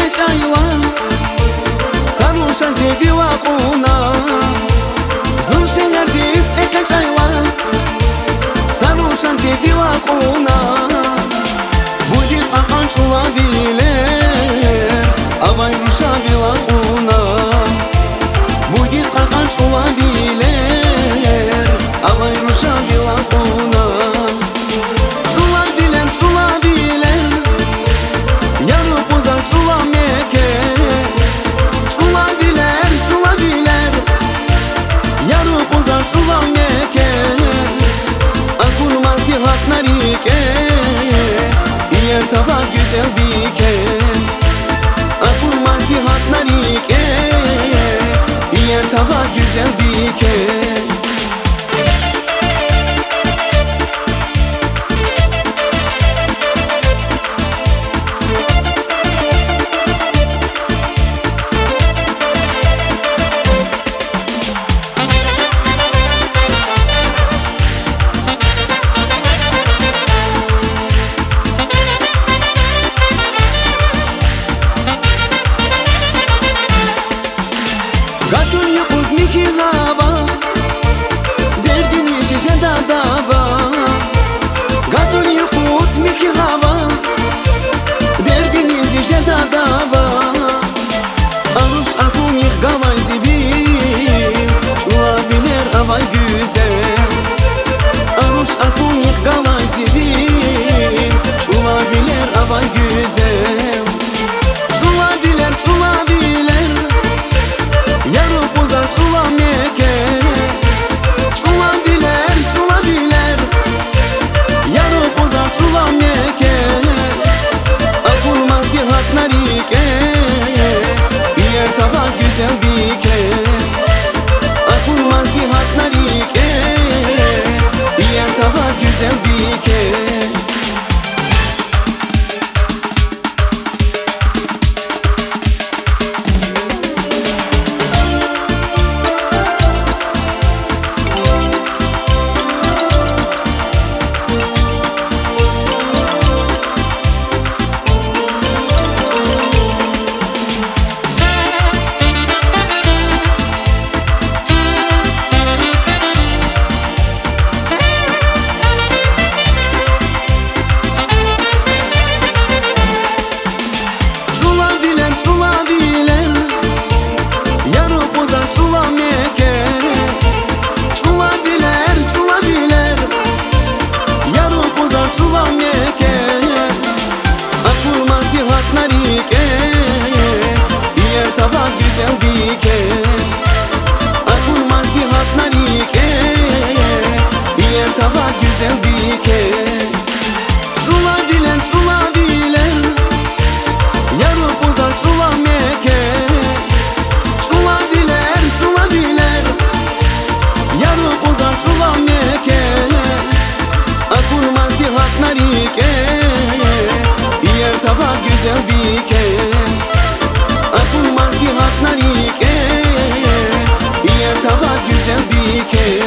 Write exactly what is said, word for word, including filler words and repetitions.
ekecaywa Sarusha zeviwa kuna Zulshe yardis ekecaywa Sarusha zeviwa kuna Budis akan çula biler Avay rusha vila kuna Budis akan çula biler Avay rusha vila kuna Çula bilen çula bilen Yarı pozan çula meke Çula biler çula biler Yarı pozan çula meke Akul masihat narike Yer tava güzel bike Akul masihat narike Yer tava güzel bike Gatun yukuz miki hava Derdini şişe da dava Gatun yukuz miki hava Derdini şişe da dava Arus akun yık gavay zivil Çula biler avay güzel Arus akun yık gavay zivil Çula biler avay güzel Çula biler çula biler Yarı pozan çula meke Çula biler, çula biler Yarı pozan çula meke Akul masihat narike Yer tava güzel bike Akul masihat narike Yer tava güzel bike Çula biler Yarı pozan çula meke Çula biler, çula biler Yarı pozan çula meke Akul masihat narike Yer tava güzel bike Akul masihat narike Yer tava güzel bike Çula bilen, çula bilen Yarı pozan çula meke Çula biler, çula biler Yarı pozan çula meke Akul masihat narike Yer tava güzel bike Akul masihat narike Yer tava güzel bike